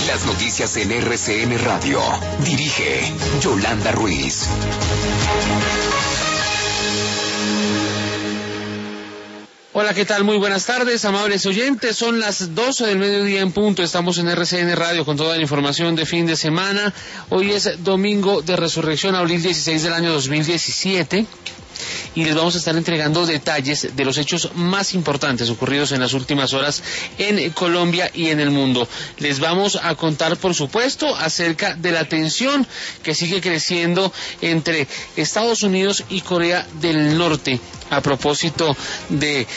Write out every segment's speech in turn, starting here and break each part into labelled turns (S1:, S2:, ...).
S1: Las noticias en RCN Radio. Dirige Yolanda Ruiz.
S2: Hola, ¿qué tal? Muy buenas tardes, amables oyentes. Son las 12 del mediodía en punto. Estamos en RCN Radio con toda la información de fin de semana. Hoy es domingo de Resurrección, abril 16 del año 2017. Y les vamos a estar entregando detalles de los hechos más importantes ocurridos en las últimas horas en Colombia y en el mundo. Les vamos a contar, por supuesto, acerca de la tensión que sigue creciendo entre Estados Unidos y Corea del Norte a propósito de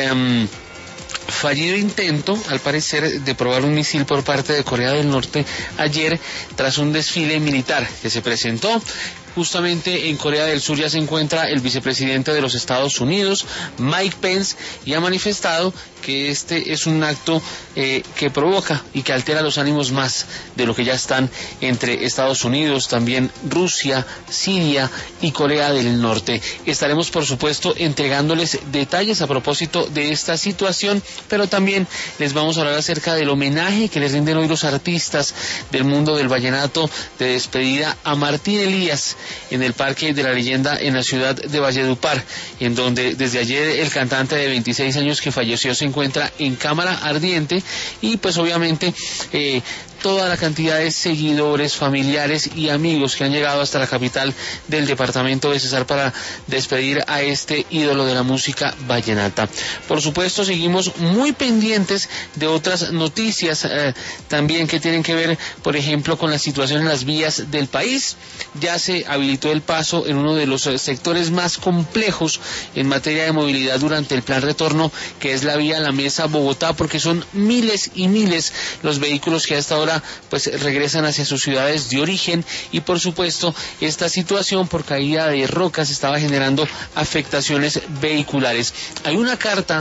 S2: el fallido intento, al parecer, de probar un misil por parte de Corea del Norte ayer tras un desfile militar que se presentó. Justamente en Corea del Sur ya se encuentra el vicepresidente de los Estados Unidos, Mike Pence, y ha manifestado que este es un acto que provoca y que altera los ánimos más de lo que ya están entre Estados Unidos, también Rusia, Siria y Corea del Norte. Estaremos, por supuesto, entregándoles detalles a propósito de esta situación, pero también les vamos a hablar acerca del homenaje que les rinden hoy los artistas del mundo del vallenato de despedida a Martín Elías en el Parque de la Leyenda en la ciudad de Valledupar, en donde desde ayer el cantante de 26 años que falleció se encuentra en cámara ardiente y pues obviamente toda la cantidad de seguidores, familiares y amigos que han llegado hasta la capital del departamento de Cesar para despedir a este ídolo de la música vallenata. Por supuesto, seguimos muy pendientes de otras noticias también que tienen que ver, por ejemplo, con la situación en las vías del país. Ya se habilitó el paso en uno de los sectores más complejos en materia de movilidad durante el plan retorno, que es la vía La Mesa Bogotá, porque son miles y miles los vehículos que hasta ahora pues regresan hacia sus ciudades de origen, y por supuesto esta situación por caída de rocas estaba generando afectaciones vehiculares. Hay una carta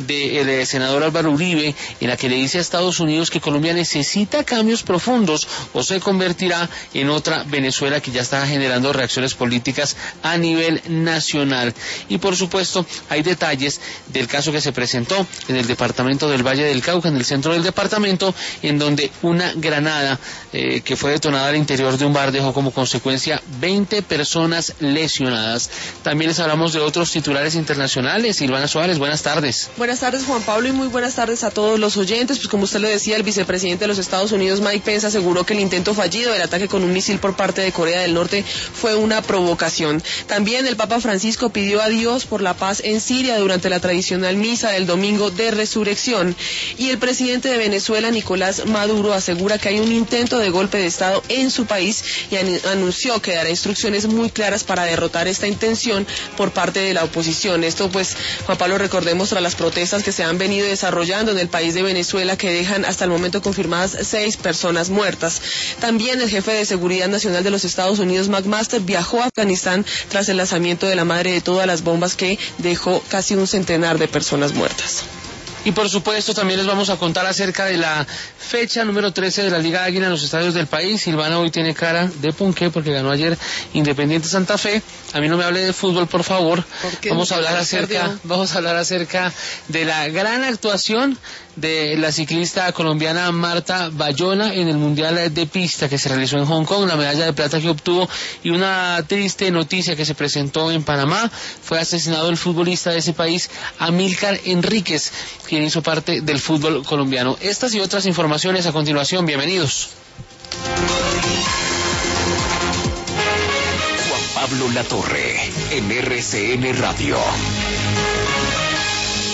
S2: del senador Álvaro Uribe en la que le dice a Estados Unidos que Colombia necesita cambios profundos o se convertirá en otra Venezuela que ya está generando reacciones políticas a nivel nacional. Y por supuesto hay detalles del caso que se presentó en el departamento del Valle del Cauca, en el centro del departamento, en donde una granada que fue detonada al interior de un bar dejó como consecuencia 20 personas lesionadas. También les hablamos de otros titulares internacionales. Silvana Suárez, buenas tardes.
S3: Buenas tardes, Juan Pablo, y muy buenas tardes a todos los oyentes. Pues como usted lo decía, el vicepresidente de los Estados Unidos, Mike Pence, aseguró que el intento fallido del ataque con un misil por parte de Corea del Norte fue una provocación. También el Papa Francisco pidió a Dios por la paz en Siria durante la tradicional misa del domingo de Resurrección. Y el presidente de Venezuela, Nicolás Maduro, asegura que hay un intento de golpe de Estado en su país y anunció que dará instrucciones muy claras para derrotar esta intención por parte de la oposición. Esto pues, Juan Pablo, recordemos tras las protestas que se han venido desarrollando en el país de Venezuela, que dejan hasta el momento confirmadas 6 personas muertas. También el jefe de Seguridad Nacional de los Estados Unidos, McMaster, viajó a Afganistán tras el lanzamiento de la madre de todas las bombas que dejó casi un centenar de personas muertas.
S2: Y por supuesto también les vamos a contar acerca de la fecha número 13 de la Liga Águila en los estadios del país. Silvana hoy tiene cara de punqué porque ganó ayer Independiente Santa Fe. A mí no me hable de fútbol, por favor. Vamos a hablar acerca de la gran actuación de la ciclista colombiana Marta Bayona en el Mundial de Pista que se realizó en Hong Kong, la medalla de plata que obtuvo, y una triste noticia que se presentó en Panamá. Fue asesinado el futbolista de ese país, Amílcar Enríquez, quien hizo parte del fútbol colombiano. Estas y otras informaciones a continuación, bienvenidos.
S1: Juan Pablo Latorre, en RCN Radio.